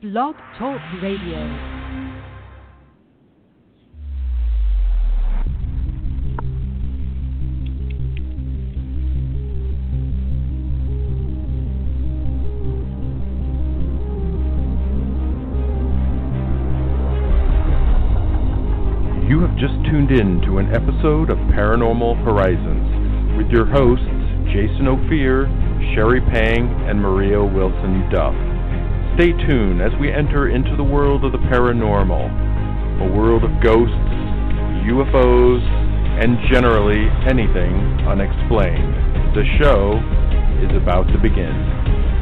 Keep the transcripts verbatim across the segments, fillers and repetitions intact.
Blog Talk Radio. You have just tuned in to an episode of Paranormal Horizons with your hosts Jason Ophir, Sherry Pang, and Maria Wilson Duff. Stay tuned as we enter into the world of the paranormal, a world of ghosts, U F Os, and generally anything unexplained. The show is about to begin.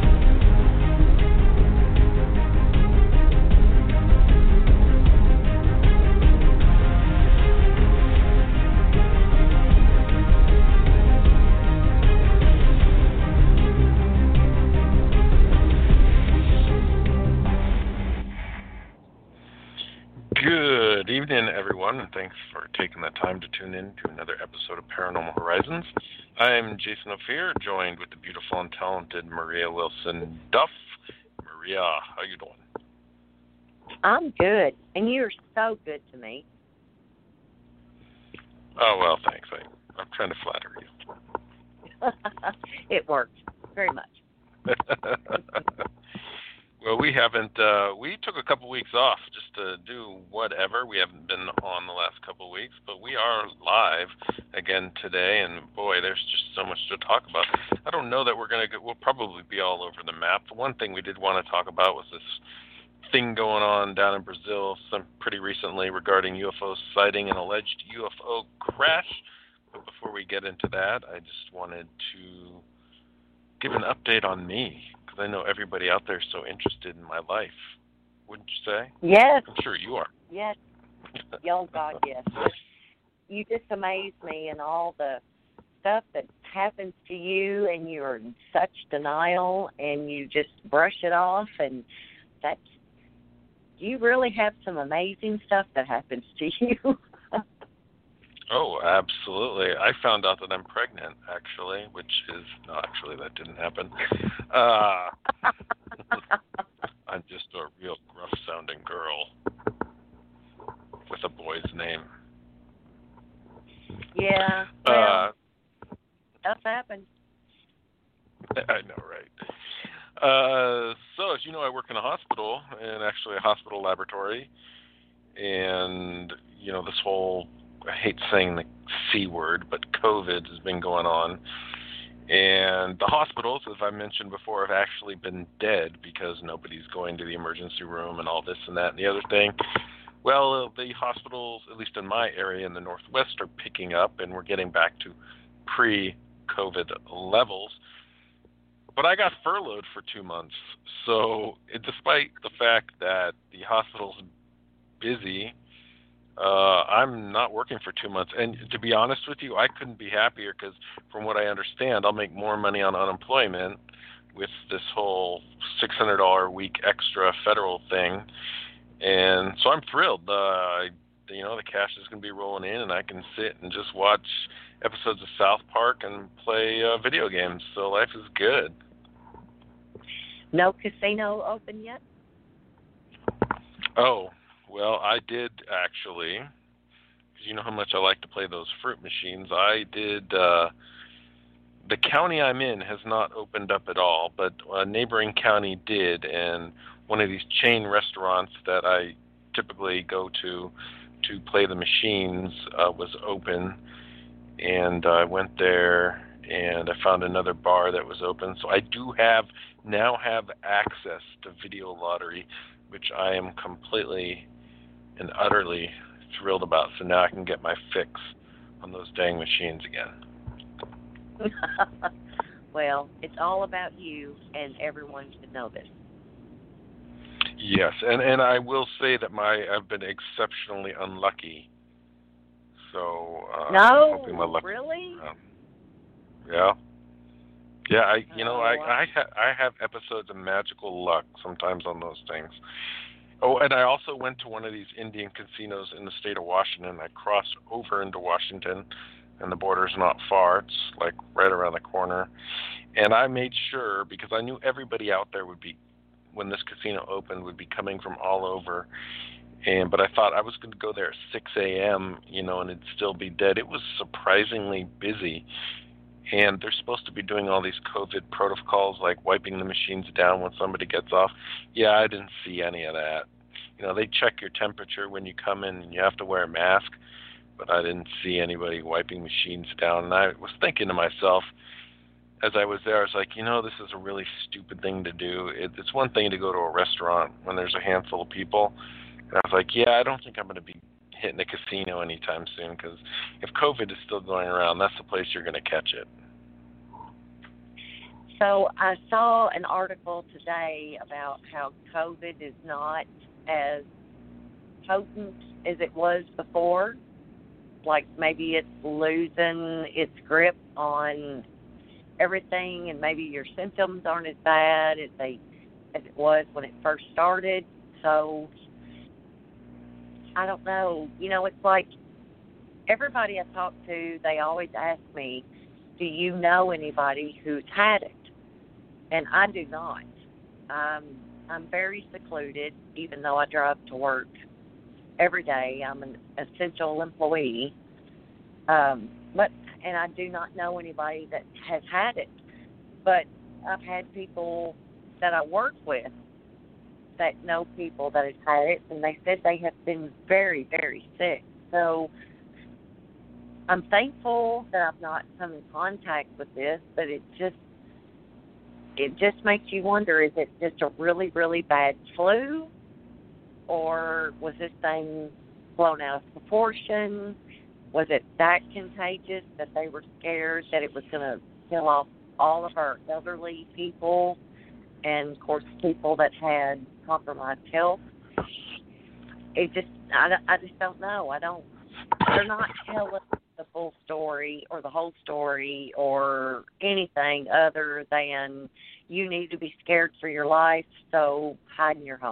Good evening, everyone, and thanks for taking the time to tune in to another episode of Paranormal Horizons. I'm Jason Ophir, joined with the beautiful and talented Maria Wilson Duff. Maria, how you doing? I'm good, and you're so good to me. Oh, well, thanks. I, I'm trying to flatter you. It worked very much. Well, we haven't, uh, we took a couple weeks off just to do whatever. We haven't been on the last couple of weeks, but we are live again today, and boy, there's just so much to talk about. I don't know that we're going to, we'll probably be all over the map. The one thing we did want to talk about was this thing going on down in Brazil some pretty recently regarding U F O sighting and alleged U F O crash. But before we get into that, I just wanted to give an update on me, because I know everybody out there is so interested in my life. Wouldn't you say? Yes. I'm sure you are. Yes. Oh, God, yes. You just amaze me and all the stuff that happens to you, and you're in such denial, and you just brush it off, and that's, you really have some amazing stuff that happens to you. Oh, absolutely. I found out that I'm pregnant, actually, which is, no, actually, that didn't happen. Uh, I'm just a real gruff-sounding girl with a boy's name. Yeah, well, uh, stuff happens. I know, right? Uh, so, as you know, I work in a hospital, and actually a hospital laboratory, and, you know, this whole, I hate saying the C word, but COVID has been going on. And the hospitals, as I mentioned before, have actually been dead because nobody's going to the emergency room and all this and that and the other thing. Well, the hospitals, at least in my area in the Northwest, are picking up, and we're getting back to pre-COVID levels. But I got furloughed for two months. So it, despite the fact that the hospital's busy, Uh, I'm not working for two months. And to be honest with you, I couldn't be happier because from what I understand, I'll make more money on unemployment with this whole six hundred dollars a week extra federal thing. And so I'm thrilled. Uh, I, you know, the cash is going to be rolling in, and I can sit and just watch episodes of South Park and play uh, video games. So life is good. No casino open yet? Oh. Well, I did actually, because you know how much I like to play those fruit machines. I did, uh, the county I'm in has not opened up at all, but a neighboring county did, and one of these chain restaurants that I typically go to to play the machines uh, was open, and I went there, and I found another bar that was open. So I do have, now have access to video lottery, which I am completely and utterly thrilled about. So now I can get my fix on those dang machines again. Well, it's all about you, and everyone should know this. Yes, and, and I will say that my I've been exceptionally unlucky. So uh, no, I'm hoping my luck, really? Um, yeah, yeah. I you know oh, I wow. I, ha- I have episodes of magical luck sometimes on those things. Oh, and I also went to one of these Indian casinos in the state of Washington. I crossed over into Washington, and the border's not far. It's like right around the corner. And I made sure, because I knew everybody out there would be when this casino opened would be coming from all over. And but I thought I was going to go there at six a.m., you know, and it'd still be dead. It was surprisingly busy. And they're supposed to be doing all these COVID protocols, like wiping the machines down when somebody gets off. Yeah, I didn't see any of that. You know, they check your temperature when you come in, and you have to wear a mask. But I didn't see anybody wiping machines down. And I was thinking to myself, as I was there, I was like, you know, this is a really stupid thing to do. It, it's one thing to go to a restaurant when there's a handful of people. And I was like, yeah, I don't think I'm going to be hitting a casino anytime soon, because if COVID is still going around, that's the place you're going to catch it. So I saw an article today about how COVID is not as potent as it was before. Like maybe it's losing its grip on everything, and maybe your symptoms aren't as bad as they as it was when it first started. So I don't know. You know, it's like everybody I talk to, they always ask me, do you know anybody who's had it? And I do not. Um, I'm very secluded, even though I drive to work every day. I'm an essential employee. Um, but and I do not know anybody that has had it. But I've had people that I work with that know people that have had it, and they said they have been very, very sick. So I'm thankful that I've not come in contact with this, but it just it just makes you wonder, is it just a really, really bad flu? Or was this thing blown out of proportion? Was it that contagious that they were scared that it was going to kill off all of our elderly people and, of course, people that had compromised health? It just, I, I just don't know. I don't, they're not telling the full story or the whole story or anything other than you need to be scared for your life, so hide in your home.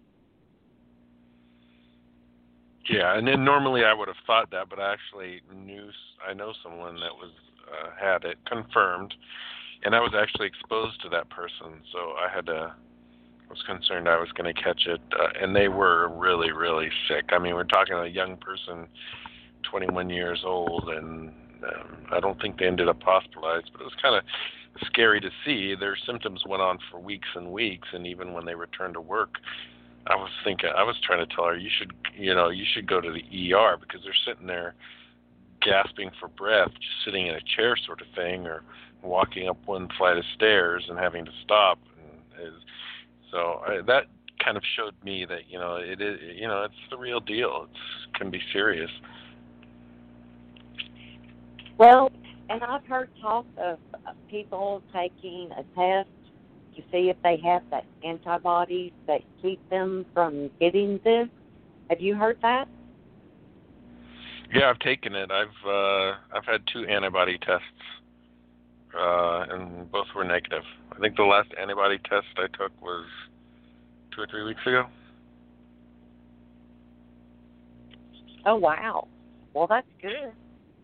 Yeah, and then normally I would have thought that, but I actually knew, I know someone that was uh, had it confirmed, and I was actually exposed to that person, so I had to, I was concerned I was going to catch it, uh, and they were really, really sick. I mean, we're talking a young person, twenty-one years old, and um, I don't think they ended up hospitalized, but it was kind of scary to see. Their symptoms went on for weeks and weeks, and even when they returned to work, I was thinking, I was trying to tell her, you should, you know, you should go to the E R, because they're sitting there gasping for breath, just sitting in a chair sort of thing, or walking up one flight of stairs and having to stop. And it, so I, that kind of showed me that, you know, it is, you know, it's the real deal. It can be serious. Well, and I've heard talk of people taking a test to see if they have that antibodies that keep them from getting this. Have you heard that? Yeah, I've taken it. I've uh, I've had two antibody tests, uh, and both were negative. I think the last antibody test I took was two or three weeks ago. Oh, wow. Well, that's good.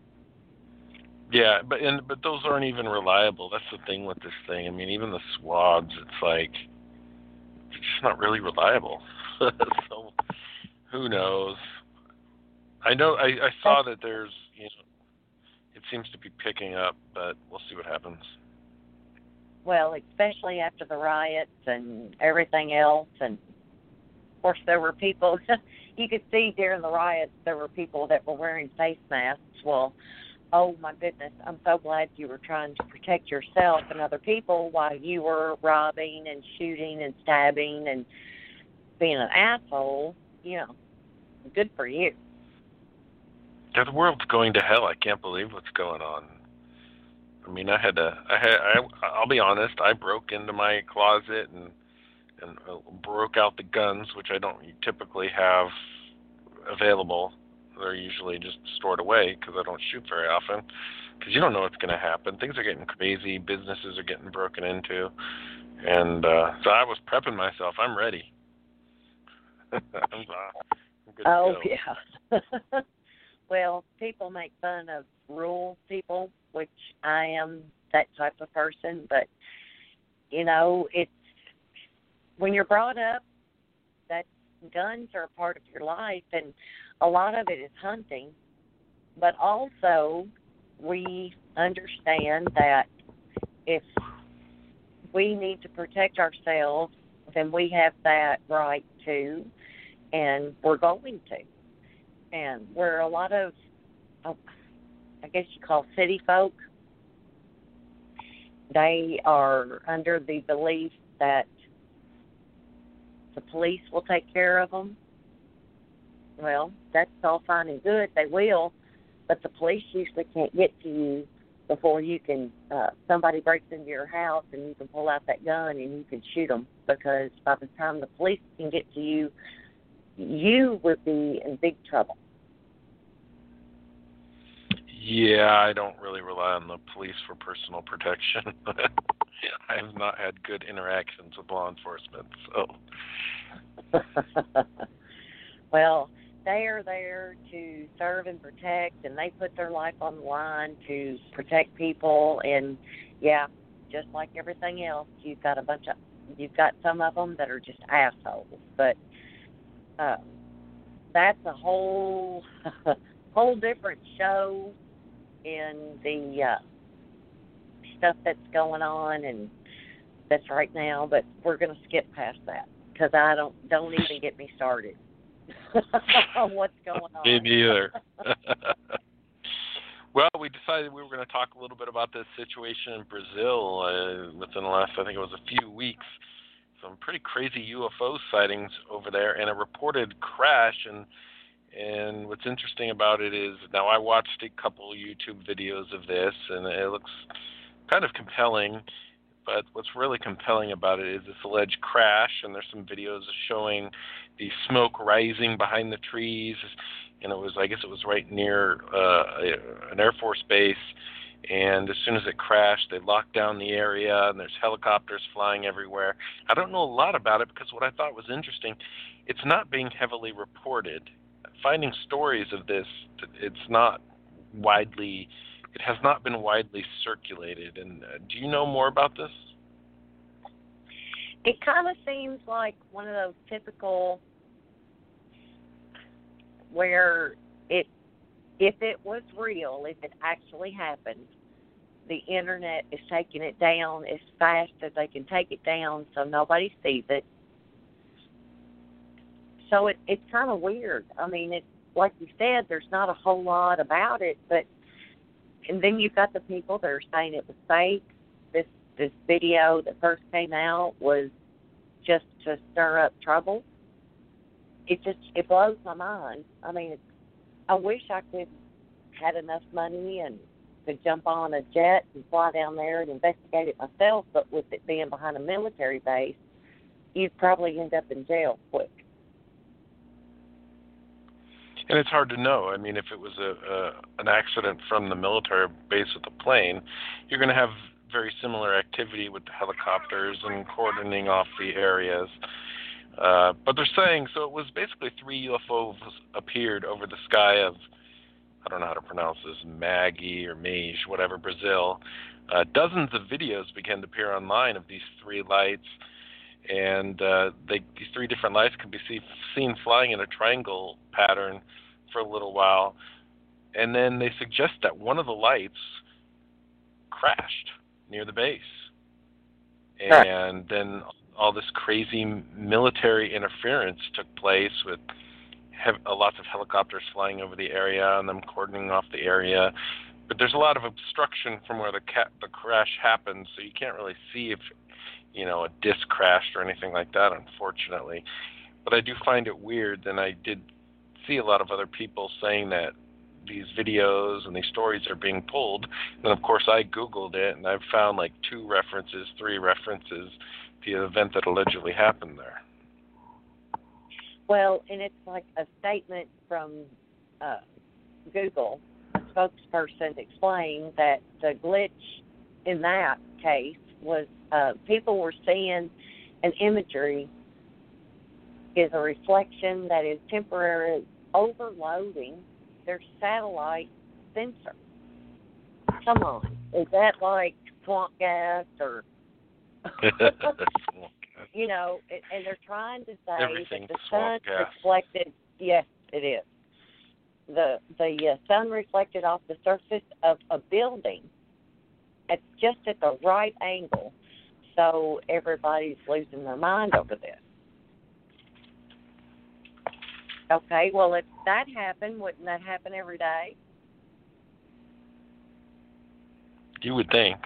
Yeah, but and but those aren't even reliable. That's the thing with this thing. I mean, even the swabs, it's like it's just not really reliable. So who knows? I know I, I saw that there's, you know, it seems to be picking up, but we'll see what happens. Well, especially after the riots and everything else, and of course there were people. You could see during the riots there were people that were wearing face masks. Well, oh my goodness, I'm so glad you were trying to protect yourself and other people while you were robbing and shooting and stabbing and being an asshole. You know, good for you. Yeah, the world's going to hell. I can't believe what's going on. I mean, I had to, I had, I, I'll be honest, I broke into my closet and, and broke out the guns, which I don't typically have available. They're usually just stored away because I don't shoot very often, because you don't know what's going to happen. Things are getting crazy. Businesses are getting broken into. And uh, so I was prepping myself. I'm ready. I'm, uh, I'm good oh, to go. yeah. Well, people make fun of rural people, which I am that type of person. But, you know, it's when you're brought up that guns are a part of your life, and a lot of it is hunting, but also we understand that if we need to protect ourselves, then we have that right to, and we're going to. And we're a lot of, oh, I guess you call city folk, they are under the belief that the police will take care of them. Well, that's all fine and good. They will, but the police usually can't get to you before you can, uh, somebody breaks into your house and you can pull out that gun and you can shoot them, because by the time the police can get to you, you would be in big trouble. Yeah, I don't really rely on the police for personal protection. I have not had good interactions with law enforcement, so. Well, they are there to serve and protect, and they put their life on the line to protect people. And yeah, just like everything else, you've got a bunch of, you've got some of them that are just assholes. But uh, that's a whole, whole different show in the uh, stuff that's going on and that's right now. But we're going to skip past that, because I don't don't even get me started. What's going on? Me neither. Well, we decided we were going to talk a little bit about this situation in Brazil uh, within the last, I think it was a few weeks. Some pretty crazy U F O sightings over there, and a reported crash. And and what's interesting about it is, now I watched a couple YouTube videos of this, and it looks kind of compelling. But what's really compelling about it is this alleged crash, and there's some videos showing the smoke rising behind the trees, and it was, I guess it was right near uh, an Air Force base, and as soon as it crashed, they locked down the area, and there's helicopters flying everywhere. I don't know a lot about it, because what I thought was interesting, it's not being heavily reported. Finding stories of this, it's not widely It has not been widely circulated. And uh, do you know more about this? It kind of seems like one of those typical where it, if it was real, if it actually happened, the internet is taking it down as fast as they can take it down so nobody sees it. So it, it's kind of weird. I mean, it's like you said, there's not a whole lot about it, but and then you've got the people that are saying it was fake. This this video that first came out was just to stir up trouble. It just it blows my mind. I mean, it's, I wish I could had enough money and could jump on a jet and fly down there and investigate it myself. But with it being behind a military base, you'd probably end up in jail quick. And it's hard to know. I mean, if it was a, a an accident from the military base with the plane, you're going to have very similar activity with the helicopters and cordoning off the areas. Uh, but they're saying, so it was basically three U F Os appeared over the sky of, I don't know how to pronounce this, Maggie or Mage, whatever, Brazil. Uh, dozens of videos began to appear online of these three lights. And uh, they, these three different lights can be see, seen flying in a triangle pattern for a little while. And then they suggest that one of the lights crashed near the base. And then all this crazy military interference took place with hev- uh, lots of helicopters flying over the area and them cordoning off the area. But there's a lot of obstruction from where the, ca- the crash happened, so you can't really see if you know, a disc crashed or anything like that, unfortunately. But I do find it weird, and I did see a lot of other people saying that these videos and these stories are being pulled. And, of course, I Googled it, and I've found like two references, three references to the event that allegedly happened there. Well, and it's like a statement from uh, Google, a spokesperson explained that the glitch in that case was uh, people were seeing an imagery is a reflection that is temporarily overloading their satellite sensor. Come on. Is that like swamp gas or... you know, it, and they're trying to say Everything's that the swamp sun gas. reflected. Yes, it is. The the uh, sun reflected off the surface of a building at just at the right angle, so everybody's losing their mind over this. Okay, well, if that happened, wouldn't that happen every day? You would think.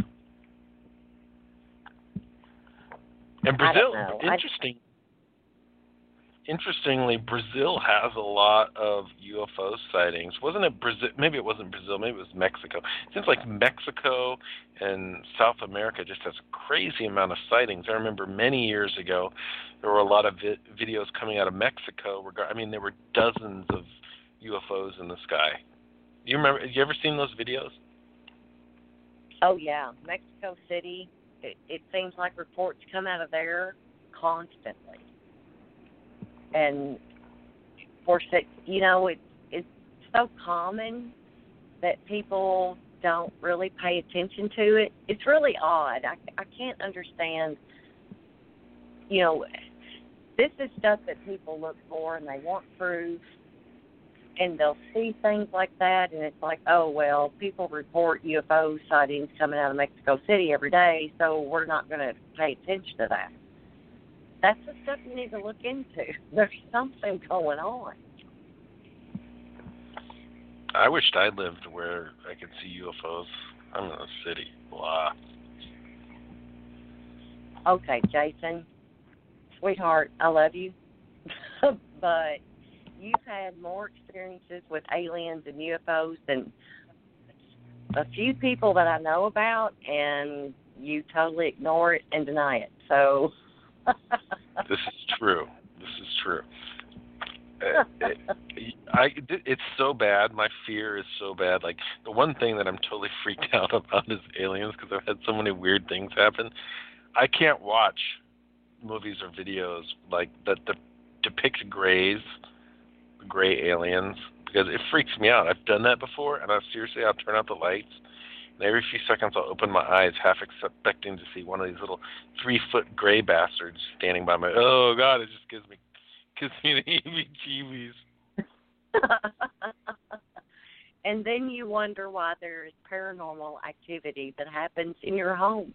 And I Brazil, don't know. interesting. Interestingly, Brazil has a lot of U F O sightings. Wasn't it Brazil? Maybe it wasn't Brazil. Maybe it was Mexico. It seems like Mexico and South America just has a crazy amount of sightings. I remember many years ago, there were a lot of vi- videos coming out of Mexico. Reg- I mean, there were dozens of U F Os in the sky. You remember? Have you ever seen those videos? Oh yeah, Mexico City. It, it seems like reports come out of there constantly. And of course, it, you know, it, it's so common that people don't really pay attention to it. It's really odd. I, I can't understand, you know, this is stuff that people look for and they want proof, and they'll see things like that, and it's like, oh, well, people report U F O sightings coming out of Mexico City every day, so we're not going to pay attention to that. That's the stuff you need to look into. There's something going on. I wished I lived where I could see U F Os. I'm in a city. Blah. Okay, Jason, sweetheart, I love you, but you've had more experiences with aliens and U F Os than a few people that I know about, and you totally ignore it and deny it. So... This is true. This is true. Uh, it, I, it's so bad. My fear is so bad. Like, the one thing that I'm totally freaked out about is aliens, because I've had so many weird things happen. I can't watch movies or videos like that that depict grays, gray aliens, because it freaks me out. I've done that before, and I seriously, I'll turn out the lights. And every few seconds, I'll open my eyes, half expecting to see one of these little three-foot gray bastards standing by my. Oh God! It just gives me, gives me the heebie-jeebies. And then you wonder why there is paranormal activity that happens in your home.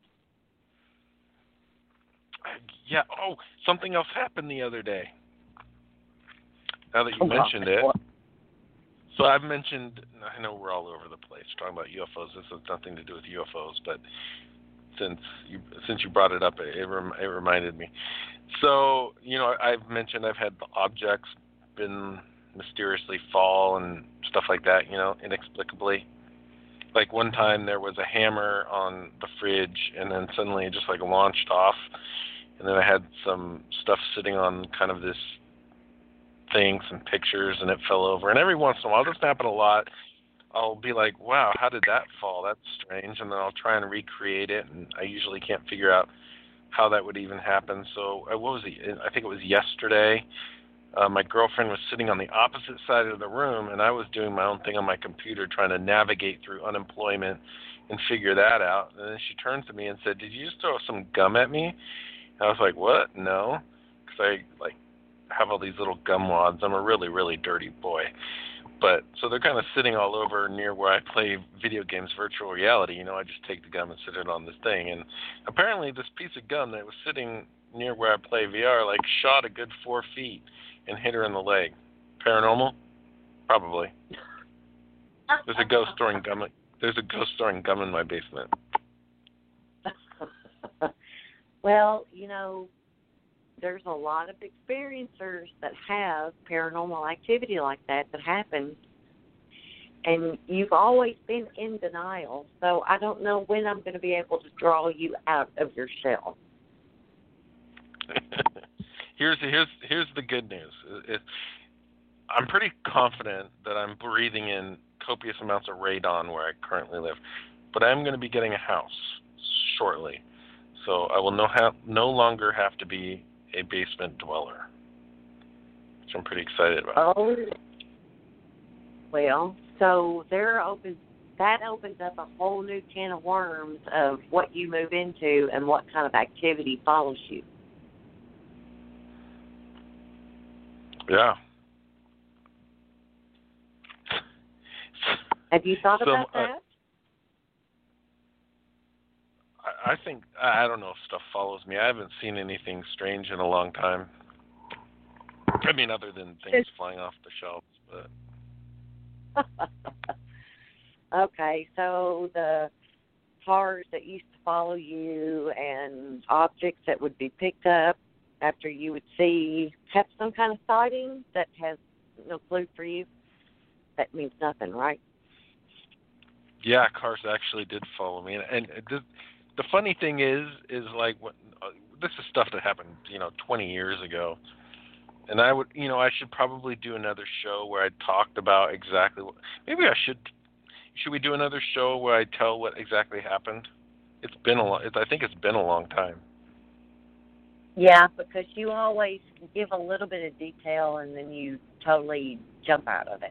Yeah. Oh, something else happened the other day. Now that you Oh, mentioned it. what? So I've mentioned, I know we're all over the place talking about U F Os. This has nothing to do with U F Os, but since you since you brought it up, it, it, rem, it reminded me. So, you know, I've mentioned I've had objects been mysteriously fall and stuff like that, you know, inexplicably. Like one time there was a hammer on the fridge, and then suddenly it just like launched off. And then I had some stuff sitting on kind of this thing, some pictures, and it fell over. And every once in a while, it doesn't happen a lot, I'll be like, wow, how did that fall? That's strange. And then I'll try and recreate it, and I usually can't figure out how that would even happen. So uh, what was it? I think it was yesterday. Uh, my girlfriend was sitting on the opposite side of the room, and I was doing my own thing on my computer trying to navigate through unemployment and figure that out. And then she turned to me and said, did you just throw some gum at me? And I was like, what? No. Because I, like, have all these little gum wads. I'm a really, really dirty boy. But so they're kind of sitting all over near where I play video games, virtual reality. You know, I just take the gum and sit it on this thing. And apparently this piece of gum that was sitting near where I play V R, like, shot a good four feet and hit her in the leg. Paranormal? Probably. There's a ghost storing gum. There's a ghost storing gum in my basement. Well, you know, there's a lot of experiencers that have paranormal activity like that that happens, and you've always been in denial, so I don't know when I'm going to be able to draw you out of your shell. here's here's here's the good news. It, I'm pretty confident that I'm breathing in copious amounts of radon where I currently live, but I'm going to be getting a house shortly, so I will no, ha- no longer have to be a basement dweller, which I'm pretty excited about. Oh, well, so there opens that opens up a whole new can of worms of what you move into and what kind of activity follows you. Yeah. Have you thought so, about uh, that? I, I think, I don't know if stuff follows me. I haven't seen anything strange in a long time. I mean, other than things flying off the shelves, but... Okay, so the cars that used to follow you and objects that would be picked up after you would see have some kind of sighting that has no clue for you? That means nothing, right? Yeah, cars actually did follow me, and, and the, the funny thing is, is like what uh, this is stuff that happened, you know, twenty years ago, and I would, you know, I should probably do another show where I talked about exactly what. Maybe I should. Should we do another show where I tell what exactly happened? It's been a long. It's, I think it's been a long time. Yeah, because you always give a little bit of detail and then you totally jump out of it.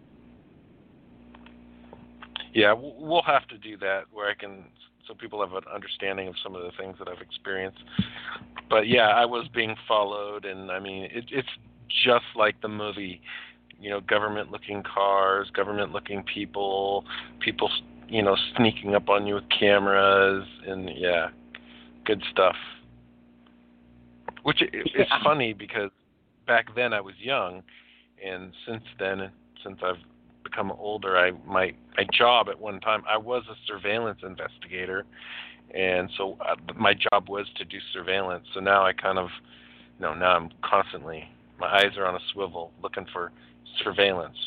Yeah, we'll have to do that where I can, so people have an understanding of some of the things that I've experienced. But yeah, I was being followed, and I mean, it, it's just like the movie. You know, government-looking cars, government-looking people, people, you know, sneaking up on you with cameras, and yeah, good stuff. Which it's yeah. funny because back then I was young, and since then, since I've become older, I my my job at one time I was a surveillance investigator, and so uh, my job was to do surveillance. So now I kind of, you know, now I'm constantly, my eyes are on a swivel looking for surveillance.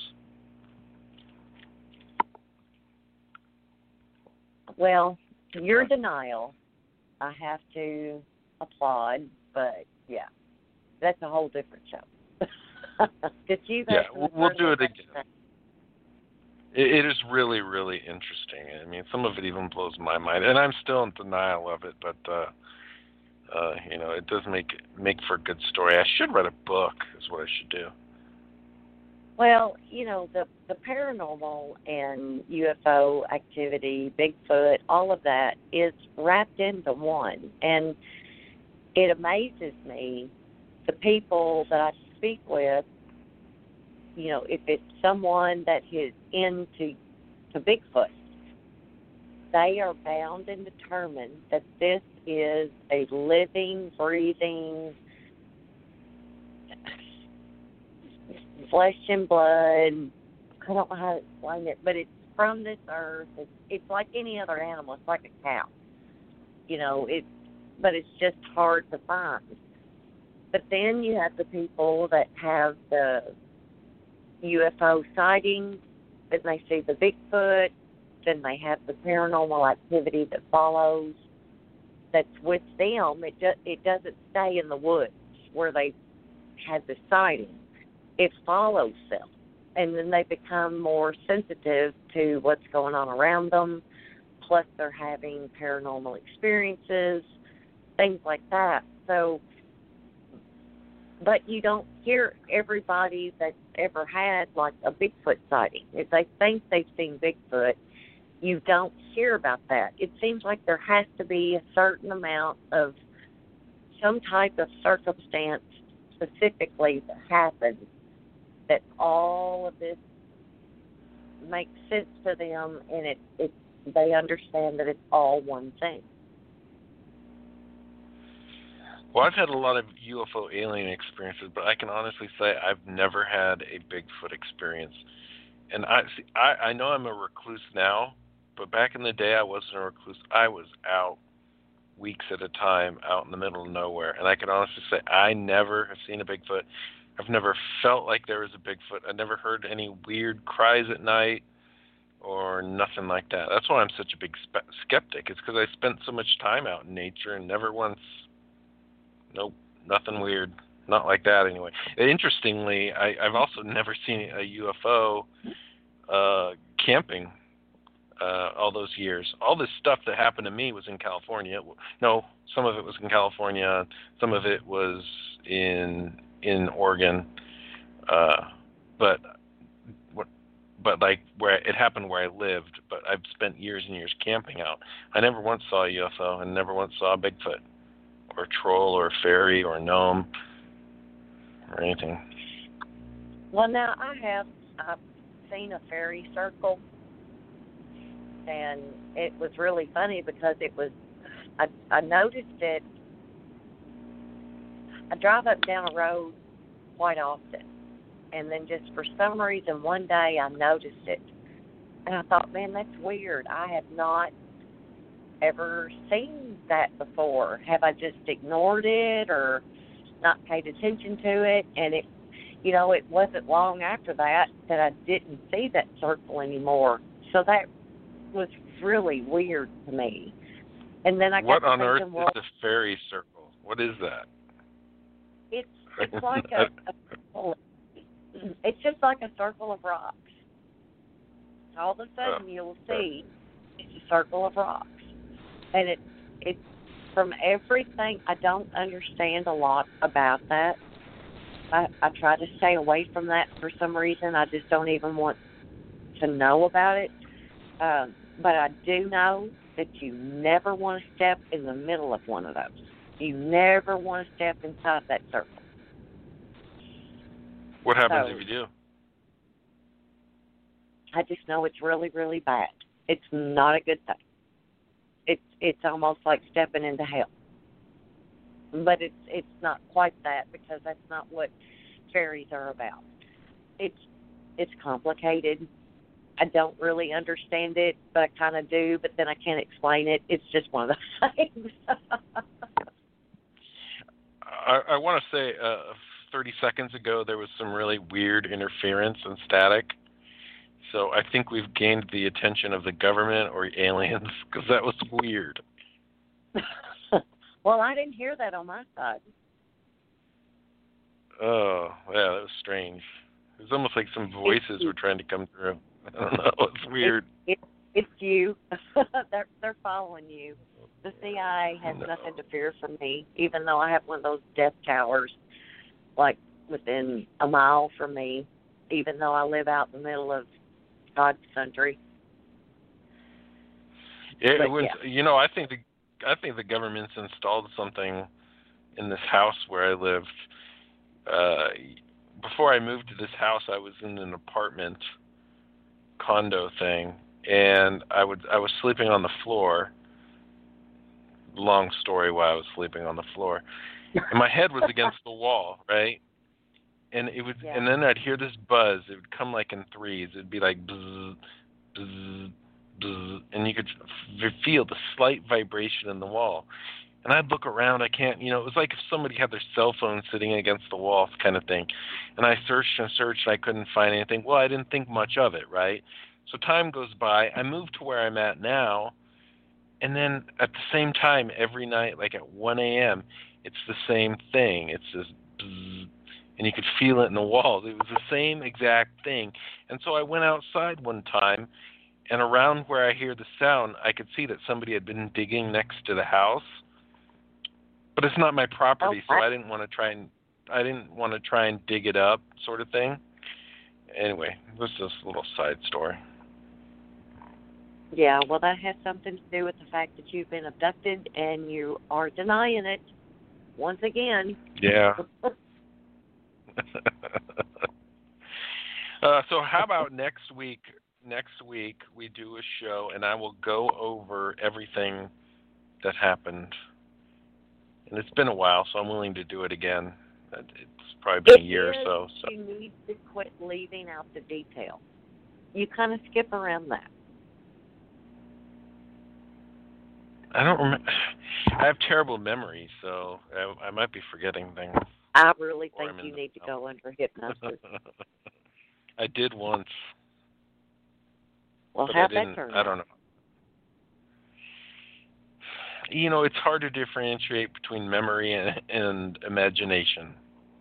Well, your denial, I have to applaud, but yeah, that's a whole different show. Because you Yeah, we'll, we'll do it again. It, it is really, really interesting. I mean, some of it even blows my mind, and I'm still in denial of it. But uh, uh, you know, it does make make for a good story. I should write a book. Is what I should do. Well, you know, the, the paranormal and U F O activity, Bigfoot, all of that is wrapped into one. And it amazes me, the people that I speak with, you know, if it's someone that is into to Bigfoot, they are bound and determined that this is a living, breathing, flesh and blood. I don't know how to explain it, but it's from this earth. It's, it's like any other animal. It's like a cow, you know. It, but it's just hard to find. But then you have the people that have the U F O sightings, then they see the Bigfoot, then they have the paranormal activity that follows. That's with them. It just it doesn't stay in the woods where they had the sighting. It follows them, and then they become more sensitive to what's going on around them, plus they're having paranormal experiences, things like that. So, but you don't hear everybody that's ever had, like, a Bigfoot sighting. If they think they've seen Bigfoot, you don't hear about that. It seems like there has to be a certain amount of some type of circumstance specifically that happens that all of this makes sense to them, and it, it they understand that it's all one thing. Well, I've had a lot of U F O alien experiences, but I can honestly say I've never had a Bigfoot experience. And I, see, I, I know I'm a recluse now, but back in the day I wasn't a recluse. I was out weeks at a time, out in the middle of nowhere, and I can honestly say I never have seen a Bigfoot. I've never felt like there was a Bigfoot. I never heard any weird cries at night or nothing like that. That's why I'm such a big spe- skeptic. It's because I spent so much time out in nature and never once, nope, nothing weird. Not like that anyway. Interestingly, I, I've also never seen a U F O uh, camping uh, all those years. All this stuff that happened to me was in California. No, some of it was in California. Some of it was in in Oregon, uh, but but like where it happened where I lived. But I've spent years and years camping out. I never once saw a U F O, and never once saw a Bigfoot, or a troll, or a fairy, or a gnome, or anything. Well, now I have I've seen a fairy circle, and it was really funny because it was I I noticed it. I drive up down a road quite often, and then just for some reason one day I noticed it, and I thought, man, that's weird. I have not ever seen that before. Have I just ignored it or not paid attention to it? And it, you know, it wasn't long after that that I didn't see that circle anymore. So that was really weird to me. And then I got what to on thinking, earth well, is a fairy circle? What is that? it's it's like a, a circle. It's just like a circle of rocks. All of a sudden, oh, you'll see it's a circle of rocks, and it it's from everything. I don't understand a lot about that. I, I try to stay away from that for some reason. I just don't even want to know about it. Um, but I do know that you never want to step in the middle of one of those. You never want to step inside that circle. What happens So, if you do? I just know it's really, really bad. It's not a good thing. It's it's almost like stepping into hell. But it's it's not quite that, because that's not what fairies are about. It's it's complicated. I don't really understand it, but I kind of do. But then I can't explain it. It's just one of those things. I, I want to say, uh, thirty seconds ago, there was some really weird interference and static. So I think we've gained the attention of the government or aliens, because that was weird. Well, I didn't hear that on my side. Oh, yeah, that was strange. It was almost like some voices were trying to come through. I don't know. It's weird. It, it, it's you. they're they're following you. The C I A has No. nothing to fear from me, even though I have one of those death towers, like within a mile from me, even though I live out in the middle of God's country. Yeah, But, it was, yeah. you know, I think the I think the government's installed something in this house where I lived. Uh, before I moved to this house, I was in an apartment condo thing, and I would I was sleeping on the floor. Long story why I was sleeping on the floor, and my head was against the wall, right? And it would, Yeah. and then I'd hear this buzz. It would come like in threes. It'd be like buzz, buzz, buzz, and you could f- feel the slight vibration in the wall. And I'd look around. I can't, you know, it was like if somebody had their cell phone sitting against the wall, kind of thing. And I searched and searched, and I couldn't find anything. Well, I didn't think much of it, right? So time goes by. I moved to where I'm at now, and then at the same time, every night, like at one a.m., it's the same thing. It's this buzz, and you could feel it in the walls. It was the same exact thing. And so I went outside one time, and around where I hear the sound, I could see that somebody had been digging next to the house. But it's not my property, Oh, so I didn't want to try and I didn't want to try and dig it up, sort of thing. Anyway, this is just a little side story. Yeah, well, that has something to do with the fact that you've been abducted and you are denying it once again. Yeah. uh, so how about next week? Next week we do a show, and I will go over everything that happened. And it's been a while, so I'm willing to do it again. It's probably been a year or so. so. You need to quit leaving out the detail. You kind of skip around that. I don't remember. I have terrible memory, so I, I might be forgetting things. I really Or think I'm you in need to the- go under hypnosis. I did once. Well, but how'd I that didn't. turn I out? don't know. You know, it's hard to differentiate between memory and, and imagination.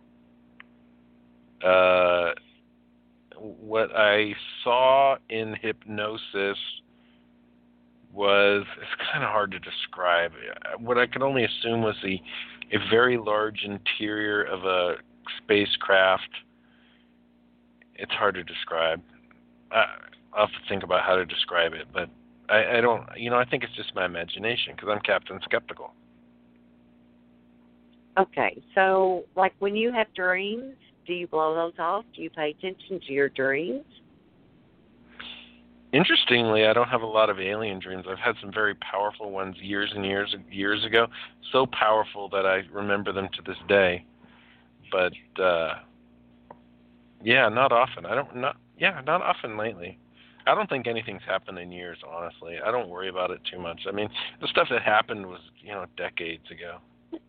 Uh, what I saw in hypnosis was, it's kind of hard to describe. What I could only assume was the a very large interior of a spacecraft. It's hard to describe. I, I'll have to think about how to describe it, but I, I don't, you know, I think it's just my imagination because I'm Captain Skeptical. Okay, so like when you have dreams, do you blow those off? Do you pay attention to your dreams? Interestingly, I don't have a lot of alien dreams. I've had some very powerful ones years and years years ago, so powerful that I remember them to this day. But uh, yeah, not often. I don't not yeah, not often lately. I don't think anything's happened in years, honestly. I don't worry about it too much. I mean, the stuff that happened was, you know, decades ago.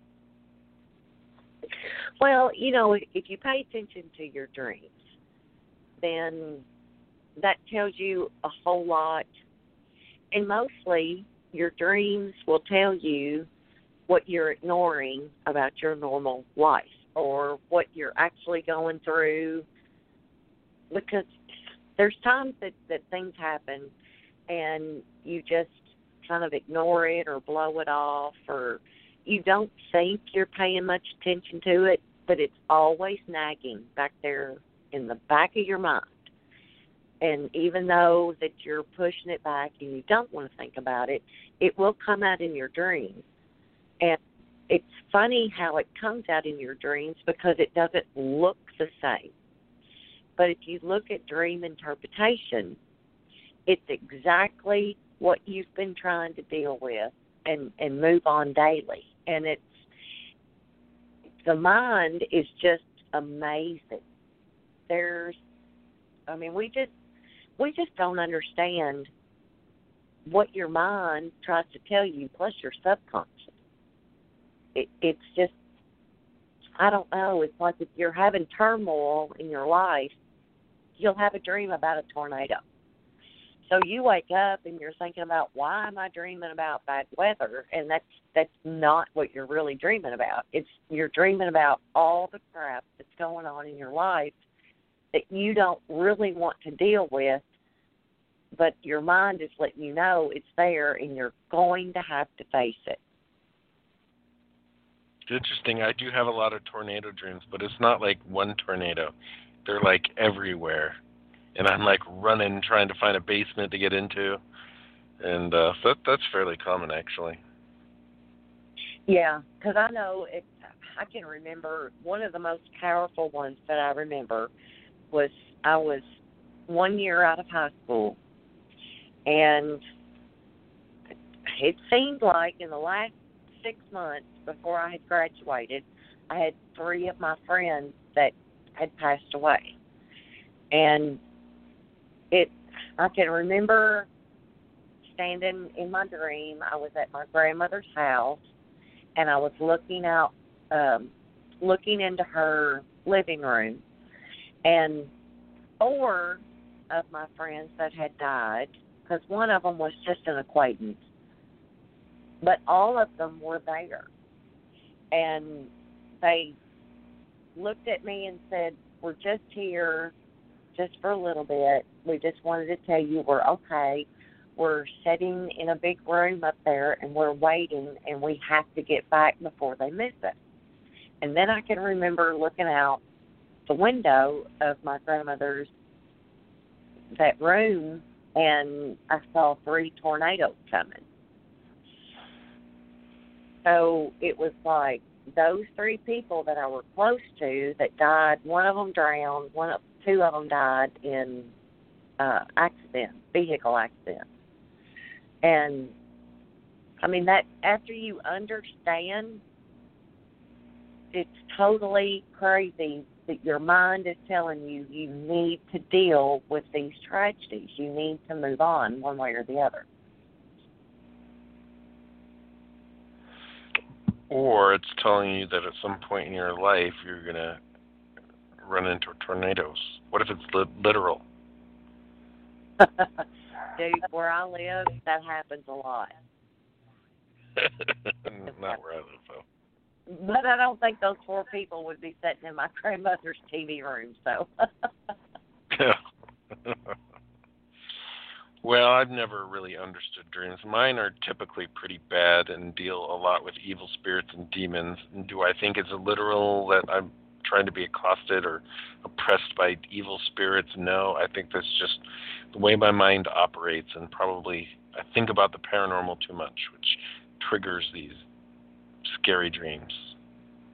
Well, you know, if, if you pay attention to your dreams, then that tells you a whole lot. And mostly, your dreams will tell you what you're ignoring about your normal life or what you're actually going through. Because there's times that, that things happen and you just kind of ignore it or blow it off, or you don't think you're paying much attention to it, but it's always nagging back there in the back of your mind. And even though that you're pushing it back and you don't want to think about it, it will come out in your dreams. And it's funny how it comes out in your dreams because it doesn't look the same. But if you look at dream interpretation, it's exactly what you've been trying to deal with and, and move on daily. And it's the mind is just amazing. There's, I mean, we just we just don't understand what your mind tries to tell you, plus your subconscious. It, it's just, I don't know. It's like if you're having turmoil in your life, you'll have a dream about a tornado. So you wake up and you're thinking about, why am I dreaming about bad weather? And that's that's not what you're really dreaming about. It's you're dreaming about all the crap that's going on in your life that you don't really want to deal with, but your mind is letting you know it's there and you're going to have to face it. It's interesting. I do have a lot of tornado dreams, but it's not like one tornado. They're like everywhere. And I'm like running, trying to find a basement to get into. And uh, so that, that's fairly common, actually. Yeah, because I know, it, I can remember one of the most powerful ones that I remember was I was one year out of high school. And it seemed like in the last six months before I had graduated, I had three of my friends that had passed away. And it, I can remember standing in my dream. I was at my grandmother's house, and I was looking out, um, looking into her living room, and four of my friends that had died, because one of them was just an acquaintance, but all of them were there. And they looked at me and said, we're just here just for a little bit. We just wanted to tell you we're okay. We're sitting in a big room up there, and we're waiting, and we have to get back before they miss us. And then I can remember looking out the window of my grandmother's that room, and I saw three tornadoes coming. So it was like those three people that I were close to that died, one of them drowned, one of, two of them died in uh, accident, vehicle accident. And, I mean, that after you understand, it's totally crazy that your mind is telling you you need to deal with these tragedies. You need to move on one way or the other. Or it's telling you that at some point in your life you're going to run into tornadoes. What if it's li- literal? Dude, where I live, that happens a lot. Not where I live, though. But I don't think those four people would be sitting in my grandmother's T V room, so. Well, I've never really understood dreams. Mine are typically pretty bad and deal a lot with evil spirits and demons. And do I think it's literal that I'm trying to be accosted or oppressed by evil spirits? No, I think that's just the way my mind operates, and probably I think about the paranormal too much, which triggers these scary dreams.